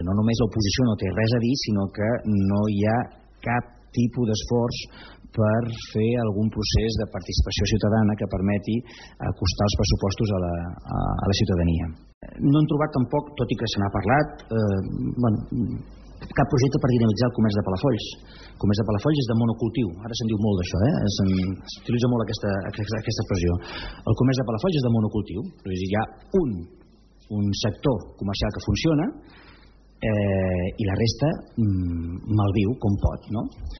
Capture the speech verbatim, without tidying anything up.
no només l'oposició no té res a dir, sinó que no hi ha cap tipus d'esforç per fer algun procés de participació ciutadana que permeti acostar els pressupostos a la, a la ciutadania. No hem trobat tampoc, tot i que se n'ha parlat, eh, bueno, cap projecte per dinamitzar el comerç de Palafolls. El comerç de Palafolls és de monocultiu, ara se'n diu molt d'això, eh? s'utilitza molt aquesta, aquesta, aquesta expressió. El comerç de Palafolls és de monocultiu, és a dir, hi ha un, un sector comercial que funciona eh, i la resta mm, malviu com pot, no?